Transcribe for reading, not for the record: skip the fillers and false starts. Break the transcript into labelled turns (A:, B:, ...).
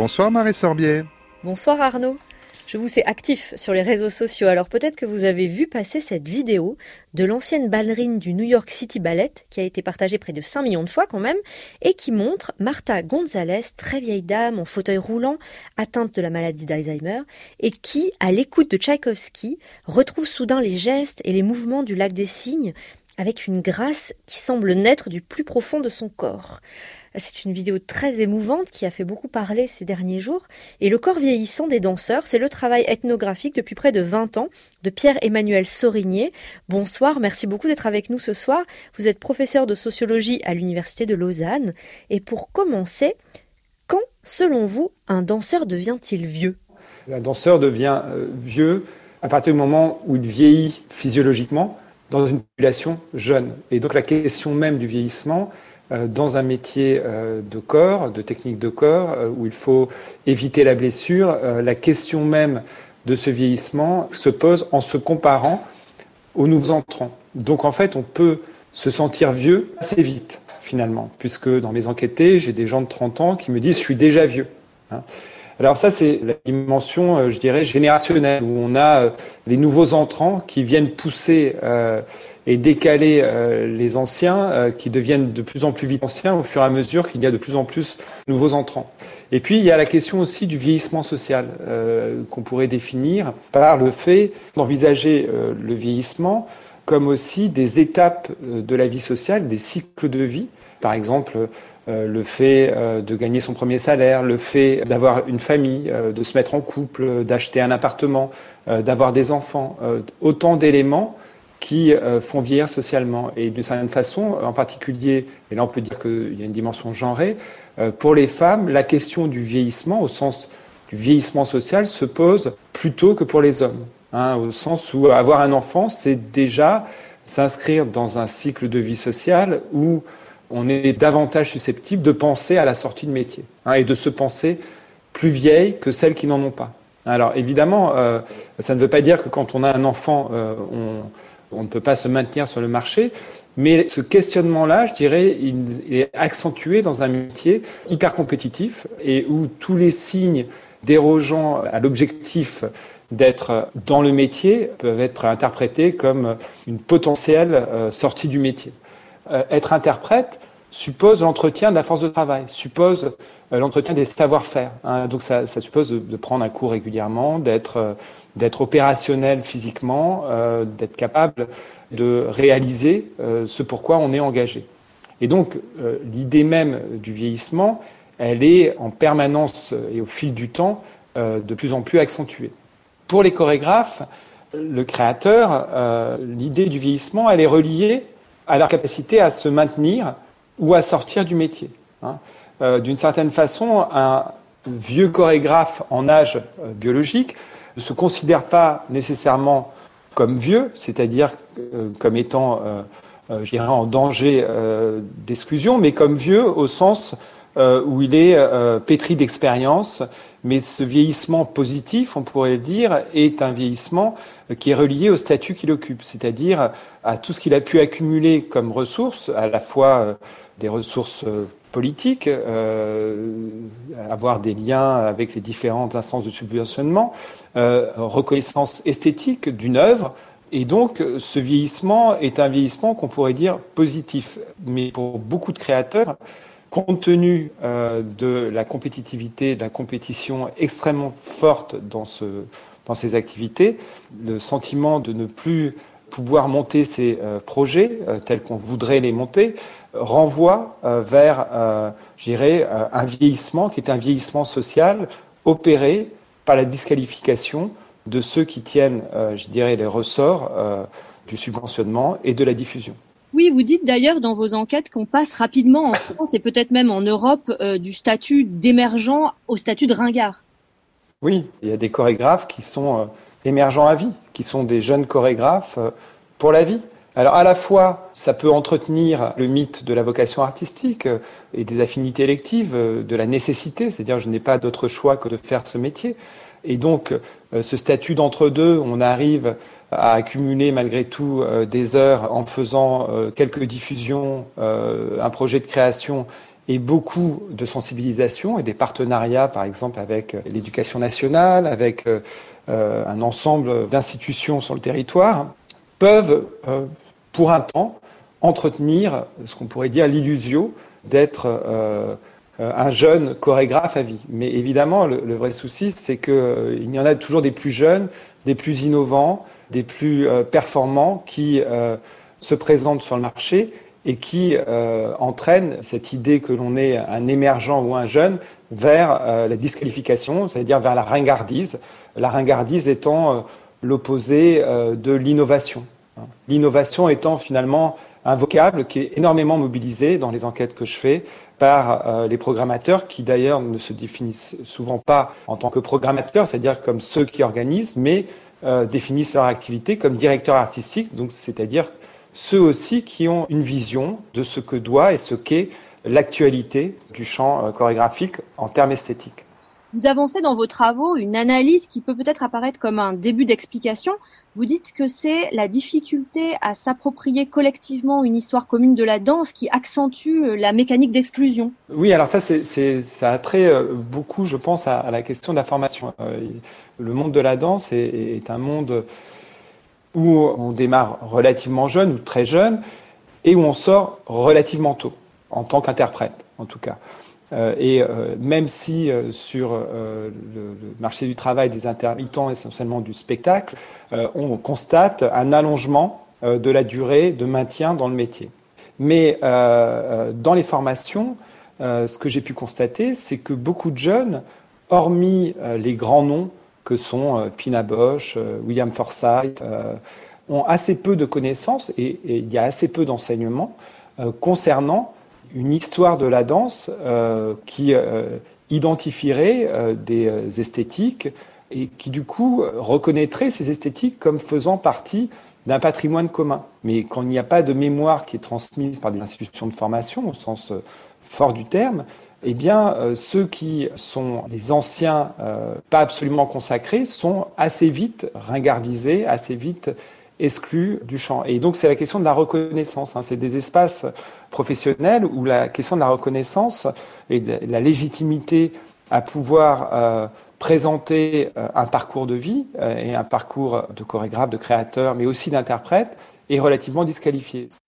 A: Bonsoir Marie Sorbier.
B: Bonsoir Arnaud. Je vous sais actif sur les réseaux sociaux, alors peut-être que vous avez vu passer cette vidéo de l'ancienne ballerine du New York City Ballet, qui a été partagée près de 5 millions de fois quand même, et qui montre Martha Gonzalez, très vieille dame en fauteuil roulant, atteinte de la maladie d'Alzheimer, et qui, à l'écoute de Tchaïkovski, retrouve soudain les gestes et les mouvements du Lac des Cygnes, avec une grâce qui semble naître du plus profond de son corps. C'est une vidéo très émouvante qui a fait beaucoup parler ces derniers jours. Et le corps vieillissant des danseurs, c'est le travail ethnographique depuis près de 20 ans de Pierre-Emmanuel Sorigné. Bonsoir, merci beaucoup d'être avec nous ce soir. Vous êtes professeur de sociologie à l'Université de Lausanne. Et pour commencer, quand, selon vous, un danseur devient-il vieux ?
C: Un danseur devient vieux à partir du moment où il vieillit physiologiquement dans une population jeune. Et donc la question même du vieillissement dans un métier de corps, de technique de corps, où il faut éviter la blessure, la question même de ce vieillissement se pose en se comparant aux nouveaux entrants. Donc en fait, on peut se sentir vieux assez vite, finalement, puisque dans mes enquêtés, j'ai des gens de 30 ans qui me disent « je suis déjà vieux ». Alors ça, c'est la dimension, je dirais, générationnelle, où on a les nouveaux entrants qui viennent pousser et décaler les anciens, qui deviennent de plus en plus vite anciens au fur et à mesure qu'il y a de plus en plus de nouveaux entrants. Et puis, il y a la question aussi du vieillissement social, qu'on pourrait définir par le fait d'envisager le vieillissement comme aussi des étapes de la vie sociale, des cycles de vie. Par exemple, le fait de gagner son premier salaire, le fait d'avoir une famille, de se mettre en couple, d'acheter un appartement, d'avoir des enfants, autant d'éléments qui font vieillir socialement. Et d'une certaine façon, en particulier, et là on peut dire qu'il y a une dimension genrée, pour les femmes, la question du vieillissement, au sens du vieillissement social, se pose plus tôt que pour les hommes. Au sens où avoir un enfant, c'est déjà s'inscrire dans un cycle de vie sociale où on est davantage susceptible de penser à la sortie de métier et de se penser plus vieille que celles qui n'en ont pas. Alors évidemment, ça ne veut pas dire que quand on a un enfant, on ne peut pas se maintenir sur le marché, mais ce questionnement-là, je dirais, il est accentué dans un métier hyper compétitif et où tous les signes dérogeant à l'objectif d'être dans le métier peuvent être interprétés comme une potentielle sortie du métier. Être interprète suppose l'entretien de la force de travail, suppose l'entretien des savoir-faire. Donc ça suppose de prendre un cours régulièrement, d'être opérationnel physiquement, d'être capable de réaliser ce pourquoi on est engagé. Et donc l'idée même du vieillissement, elle est en permanence et au fil du temps de plus en plus accentuée. Pour les chorégraphes, le créateur, l'idée du vieillissement, elle est reliée à leur capacité à se maintenir ou à sortir du métier. D'une certaine façon, un vieux chorégraphe en âge biologique ne se considère pas nécessairement comme vieux, c'est-à-dire comme étant, je dirais, en danger d'exclusion, mais comme vieux au sens où il est pétri d'expérience. Mais ce vieillissement positif, on pourrait le dire, est un vieillissement qui est relié au statut qu'il occupe, c'est-à-dire à tout ce qu'il a pu accumuler comme ressources, à la fois des ressources politiques, avoir des liens avec les différentes instances de subventionnement, reconnaissance esthétique d'une œuvre. Et donc, ce vieillissement est un vieillissement qu'on pourrait dire positif. Mais pour beaucoup de créateurs, compte tenu de la compétitivité, de la compétition extrêmement forte dans ces activités, le sentiment de ne plus pouvoir monter ces projets tels qu'on voudrait les monter renvoie vers, je dirais, un vieillissement qui est un vieillissement social opéré par la disqualification de ceux qui tiennent, je dirais, les ressorts du subventionnement et de la diffusion.
B: Oui, vous dites d'ailleurs dans vos enquêtes qu'on passe rapidement en France et peut-être même en Europe du statut d'émergent au statut de ringard.
C: Oui, il y a des chorégraphes qui sont émergents à vie, qui sont des jeunes chorégraphes pour la vie. Alors à la fois, ça peut entretenir le mythe de la vocation artistique et des affinités électives, de la nécessité, c'est-à-dire je n'ai pas d'autre choix que de faire ce métier. Et donc ce statut d'entre-deux, on arrive à accumuler malgré tout des heures en faisant quelques diffusions, un projet de création et beaucoup de sensibilisation et des partenariats, par exemple, avec l'éducation nationale, avec un ensemble d'institutions sur le territoire, peuvent, pour un temps, entretenir ce qu'on pourrait dire l'illusion d'être un jeune chorégraphe à vie. Mais évidemment, le vrai souci, c'est qu'il y en a toujours des plus jeunes, des plus innovants, des plus performants qui se présentent sur le marché et qui entraînent cette idée que l'on est un émergent ou un jeune vers la disqualification, c'est-à-dire vers la ringardise. La ringardise étant l'opposé de l'innovation. L'innovation étant finalement un vocable qui est énormément mobilisé dans les enquêtes que je fais par les programmateurs qui d'ailleurs ne se définissent souvent pas en tant que programmateurs, c'est-à-dire comme ceux qui organisent, mais définissent leur activité comme directeurs artistiques, donc c'est-à-dire ceux aussi qui ont une vision de ce que doit et ce qu'est l'actualité du champ chorégraphique en termes esthétiques.
A: Vous avancez dans vos travaux une analyse qui peut peut-être apparaître comme un début d'explication. Vous dites que c'est la difficulté à s'approprier collectivement une histoire commune de la danse qui accentue la mécanique d'exclusion.
C: Oui, alors ça a trait beaucoup, je pense, à la question de la formation. Le monde de la danse est un monde où on démarre relativement jeune ou très jeune et où on sort relativement tôt, en tant qu'interprète en tout cas. Même si sur le marché du travail des intermittents, essentiellement du spectacle, on constate un allongement de la durée de maintien dans le métier. Mais dans les formations, ce que j'ai pu constater, c'est que beaucoup de jeunes, hormis les grands noms que sont Pina Bausch, William Forsythe, ont assez peu de connaissances et il y a assez peu d'enseignements concernant une histoire de la danse qui identifierait des esthétiques et qui du coup reconnaîtrait ces esthétiques comme faisant partie d'un patrimoine commun. Mais quand il n'y a pas de mémoire qui est transmise par des institutions de formation, au sens fort du terme, eh bien ceux qui sont les anciens pas absolument consacrés sont assez vite ringardisés, assez vite exclus du champ. Et donc c'est la question de la reconnaissance. C'est des espaces professionnels où la question de la reconnaissance et de la légitimité à pouvoir présenter un parcours de vie et un parcours de chorégraphe, de créateur, mais aussi d'interprète, est relativement disqualifiée.